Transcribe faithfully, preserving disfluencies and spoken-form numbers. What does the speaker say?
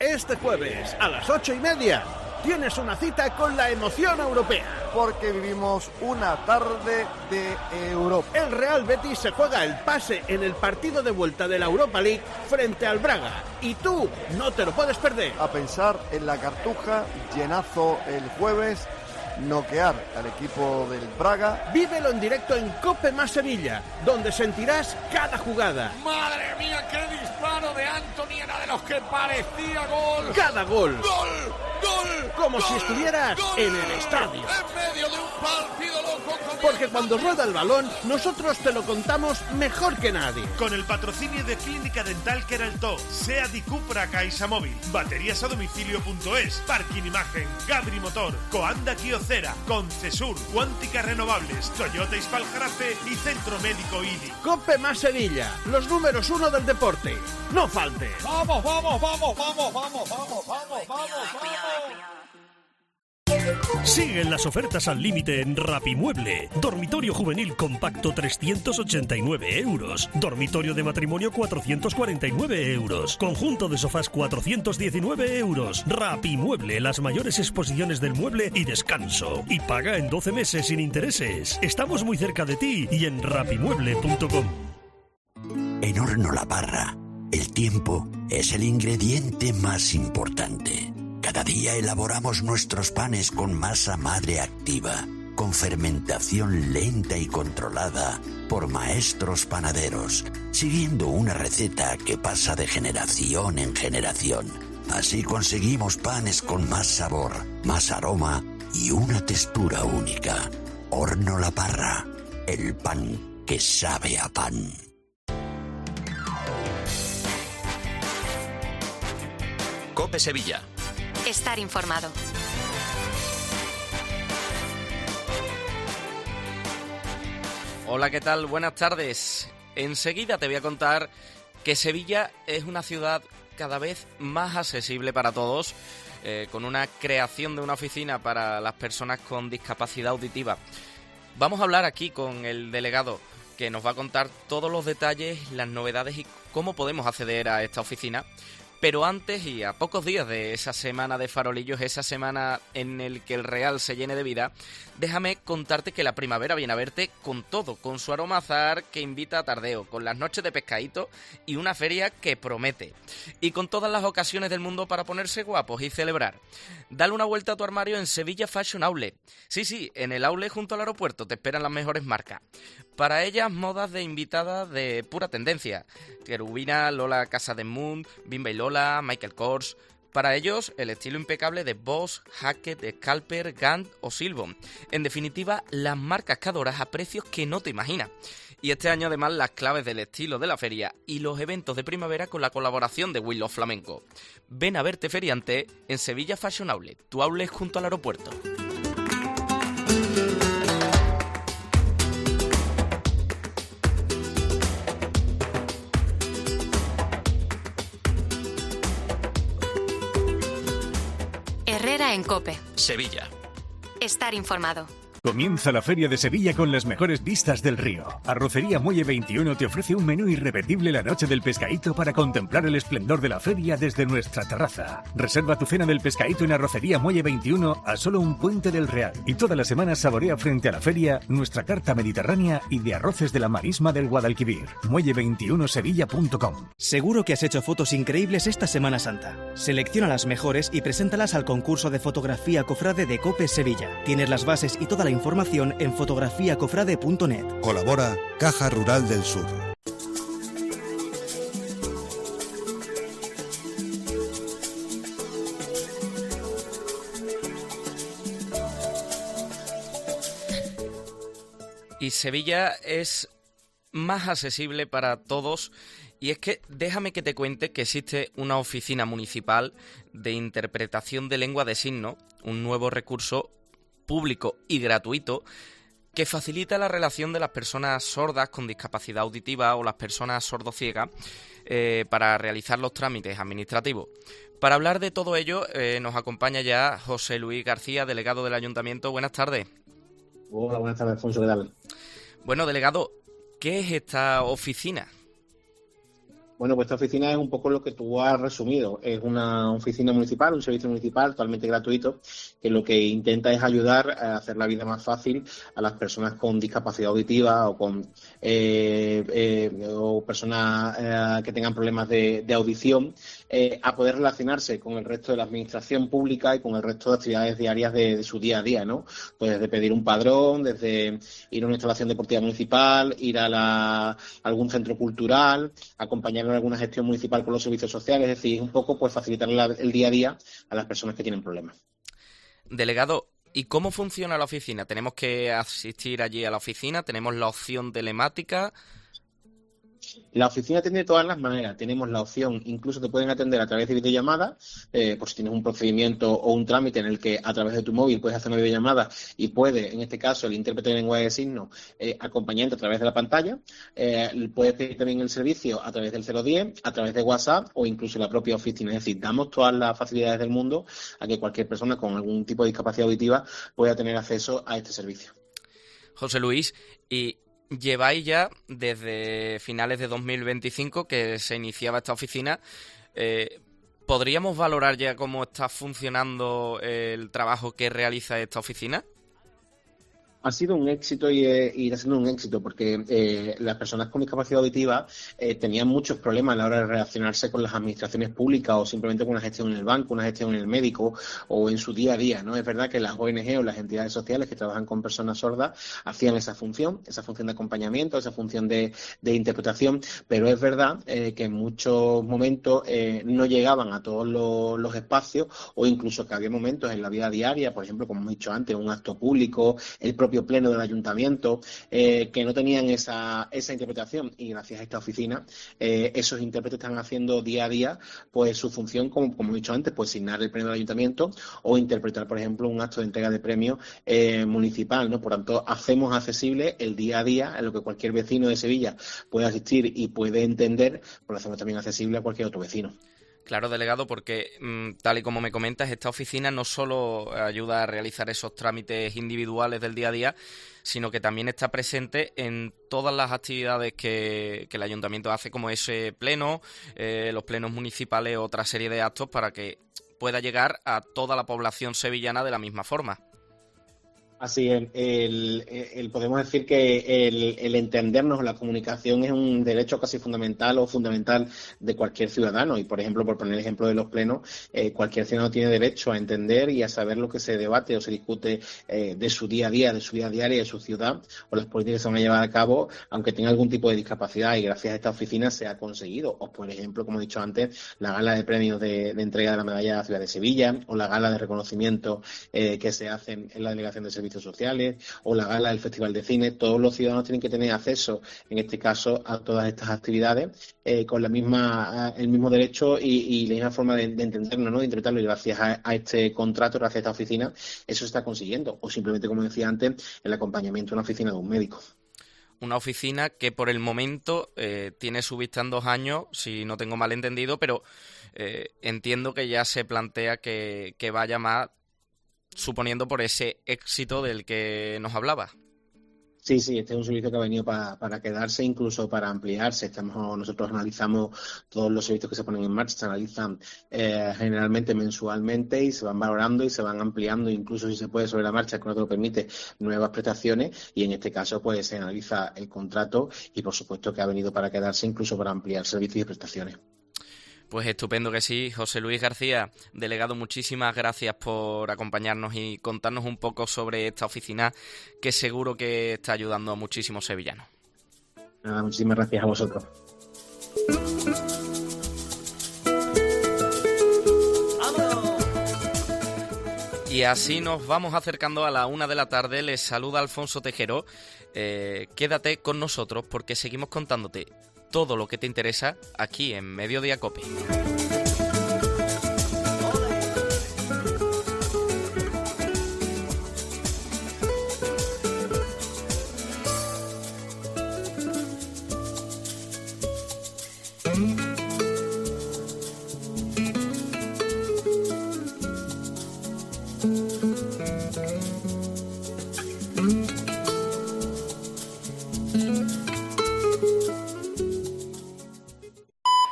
Este jueves, a las ocho y media, tienes una cita con la emoción europea. Porque vivimos una tarde de Europa. El Real Betis se juega el pase en el partido de vuelta de la Europa League frente al Braga. Y tú no te lo puedes perder. A pensar en la Cartuja, llenazo el jueves, noquear al equipo del Braga. Vívelo en directo en Cope Más Sevilla, donde sentirás cada jugada. ¡Madre mía, qué disparo de Antony! Era de los que parecía gol. Cada gol. ¡Gol! ¡Gol! Como ¡Gol! si estuvieras ¡Gol! en el estadio. En medio de un partido loco. Porque cuando rueda el balón, nosotros te lo contamos mejor que nadie. Con el patrocinio de Clínica Dental Queraltó, SEAT y Cupra CaixaMóvil, baterías a domicilio punto es, Parking Imagen, Gabri Motor, Coanda Kiocera, Concesur, Cuántica Renovables, Toyota Ispaljarafe y Centro Médico I D I. Cope Más Sevilla, los números uno del deporte. ¡No faltes! ¡Vamos, vamos, vamos, vamos, vamos, vamos, vamos, vamos! Siguen las ofertas al límite en Rapimueble. Dormitorio juvenil compacto trescientos ochenta y nueve euros. Dormitorio de matrimonio cuatrocientos cuarenta y nueve euros. Conjunto de sofás cuatrocientos diecinueve euros. Rapimueble, las mayores exposiciones del mueble y descanso. Y paga en doce meses sin intereses. Estamos muy cerca de ti y en rapimueble punto com. En Horno La Parra, el tiempo es el ingrediente más importante. Cada día elaboramos nuestros panes con masa madre activa, con fermentación lenta y controlada por maestros panaderos, siguiendo una receta que pasa de generación en generación. Así conseguimos panes con más sabor, más aroma y una textura única. Horno La Parra, el pan que sabe a pan. Cope Sevilla. Estar informado. Hola, ¿qué tal? Buenas tardes. Enseguida te voy a contar que Sevilla es una ciudad cada vez más accesible para todos, eh, con una creación de una oficina para las personas con discapacidad auditiva. Vamos a hablar aquí con el delegado, que nos va a contar todos los detalles, las novedades y cómo podemos acceder a esta oficina. Pero antes, y a pocos días de esa semana de farolillos, esa semana en el que el Real se llene de vida, déjame contarte que la primavera viene a verte con todo, con su aroma a azahar que invita a tardeo, con las noches de pescadito y una feria que promete. Y con todas las ocasiones del mundo para ponerse guapos y celebrar. Dale una vuelta a tu armario en Sevilla Fashion Outlet. Sí, sí, en el outlet junto al aeropuerto te esperan las mejores marcas. Para ellas, modas de invitadas de pura tendencia. Querubina, Lola Casademont, Bimba y Lola, Michael Kors. Para ellos, el estilo impecable de Boss, Hackett, Scalper, Gant o Silbon. En definitiva, las marcas que adoras a precios que no te imaginas. Y este año además las claves del estilo de la feria y los eventos de primavera con la colaboración de Willow Flamenco. Ven a verte feriante en Sevilla Fashion Outlet, tu outlet junto al aeropuerto. Herrera en Cope. Sevilla. Estar informado. Comienza la Feria de Sevilla con las mejores vistas del río. Arrocería Muelle veintiuno te ofrece un menú irrepetible la noche del pescadito para contemplar el esplendor de la feria desde nuestra terraza. Reserva tu cena del pescadito en Arrocería Muelle veintiuno a solo un puente del Real. Y toda la semana saborea frente a la feria nuestra carta mediterránea y de arroces de la marisma del Guadalquivir. muelle veintiuno sevilla punto com. Seguro que has hecho fotos increíbles esta Semana Santa. Selecciona las mejores y preséntalas al concurso de fotografía Cofrade de Cope Sevilla. Tienes las bases y toda la información en fotografía cofrade punto net. Colabora Caja Rural del Sur. Y Sevilla es más accesible para todos. Y es que déjame que te cuente que existe una oficina municipal de interpretación de lengua de signos, un nuevo recurso público y gratuito que facilita la relación de las personas sordas con discapacidad auditiva o las personas sordociegas eh, para realizar los trámites administrativos. Para hablar de todo ello eh, nos acompaña ya José Luis García, delegado del Ayuntamiento. Buenas tardes. Hola, buenas tardes, Alfonso, ¿qué tal? Bueno, delegado, ¿qué es esta oficina? Bueno, pues esta oficina es un poco lo que tú has resumido. Es una oficina municipal, un servicio municipal totalmente gratuito, que lo que intenta es ayudar a hacer la vida más fácil a las personas con discapacidad auditiva o con eh, eh, o personas eh, que tengan problemas de, de audición, eh, a poder relacionarse con el resto de la administración pública y con el resto de actividades diarias de, de su día a día, ¿no? Pues desde pedir un padrón, desde ir a una instalación deportiva municipal, ir a, la, a algún centro cultural, acompañar en alguna gestión municipal con los servicios sociales, es decir, un poco pues facilitar la, el día a día a las personas que tienen problemas. Delegado, ¿y cómo funciona la oficina? ¿Tenemos que asistir allí a la oficina? ¿Tenemos la opción telemática? La oficina tiene de todas las maneras. Tenemos la opción, incluso te pueden atender a través de videollamada, eh, por si tienes un procedimiento o un trámite en el que a través de tu móvil puedes hacer una videollamada y puede, en este caso, el intérprete de lenguaje de signos eh, acompañarte a través de la pantalla. Eh, puedes pedir también el servicio a través del cero diez, a través de WhatsApp o incluso la propia oficina. Es decir, damos todas las facilidades del mundo a que cualquier persona con algún tipo de discapacidad auditiva pueda tener acceso a este servicio. José Luis, y lleváis ya desde finales de dos mil veinticinco que se iniciaba esta oficina. Eh, ¿Podríamos valorar ya cómo está funcionando el trabajo que realiza esta oficina? Ha sido un éxito y, eh, y está siendo un éxito porque eh, las personas con discapacidad auditiva eh, tenían muchos problemas a la hora de relacionarse con las administraciones públicas o simplemente con una gestión en el banco, una gestión en el médico o en su día a día, ¿no? Es verdad que las O N G o las entidades sociales que trabajan con personas sordas hacían esa función, esa función de acompañamiento, esa función de, de interpretación, pero es verdad eh, que en muchos momentos eh, no llegaban a todos los, los espacios o incluso que había momentos en la vida diaria, por ejemplo, como hemos dicho antes, un acto público, el propio pleno del ayuntamiento, eh, que no tenían esa, esa interpretación, y gracias a esta oficina eh, esos intérpretes están haciendo día a día pues su función, como, como he dicho antes, pues signar el pleno del ayuntamiento o interpretar, por ejemplo, un acto de entrega de premios eh, municipal, ¿no? Por tanto, hacemos accesible el día a día en lo que cualquier vecino de Sevilla puede asistir y puede entender, pues lo hacemos también accesible a cualquier otro vecino. Claro, delegado, porque mmm, tal y como me comentas, esta oficina no solo ayuda a realizar esos trámites individuales del día a día, sino que también está presente en todas las actividades que, que el ayuntamiento hace, como ese pleno, eh, los plenos municipales, otra serie de actos para que pueda llegar a toda la población sevillana de la misma forma. Así es, el, el, el, podemos decir que el, el entendernos, la comunicación es un derecho casi fundamental o fundamental de cualquier ciudadano. Y, por ejemplo, por poner el ejemplo de los plenos, eh, cualquier ciudadano tiene derecho a entender y a saber lo que se debate o se discute eh, de su día a día, de su vida diaria, de su ciudad o las políticas que se van a llevar a cabo, aunque tenga algún tipo de discapacidad. Y gracias a esta oficina se ha conseguido. O, por ejemplo, como he dicho antes, la gala de premios de, de entrega de la medalla de la ciudad de Sevilla o la gala de reconocimiento eh, que se hacen en la delegación de servicios sociales o la gala del Festival de Cine. Todos los ciudadanos tienen que tener acceso, en este caso, a todas estas actividades eh, con la misma el mismo derecho y, y la misma forma de, de entenderlo, ¿no? De interpretarlo, y gracias a, a este contrato, gracias a esta oficina, eso se está consiguiendo. O simplemente, como decía antes, el acompañamiento de una oficina de un médico. Una oficina que por el momento eh, tiene su vista en dos años, si no tengo mal entendido, pero eh, entiendo que ya se plantea que, que vaya más, suponiendo por ese éxito del que nos hablaba. Sí, sí, este es un servicio que ha venido para, para quedarse, incluso para ampliarse. Estamos, nosotros analizamos todos los servicios que se ponen en marcha, se analizan eh, generalmente mensualmente y se van valorando y se van ampliando, incluso si se puede sobre la marcha, que no te lo permite, nuevas prestaciones, y en este caso pues se analiza el contrato y por supuesto que ha venido para quedarse, incluso para ampliar servicios y prestaciones. Pues estupendo que sí. José Luis García, delegado, muchísimas gracias por acompañarnos y contarnos un poco sobre esta oficina que seguro que está ayudando a muchísimos sevillanos. Nada, muchísimas gracias a vosotros. Y así nos vamos acercando a la una de la tarde. Les saluda Alfonso Tejero. Eh, quédate con nosotros porque seguimos contándote todo lo que te interesa aquí en Mediodía Cope.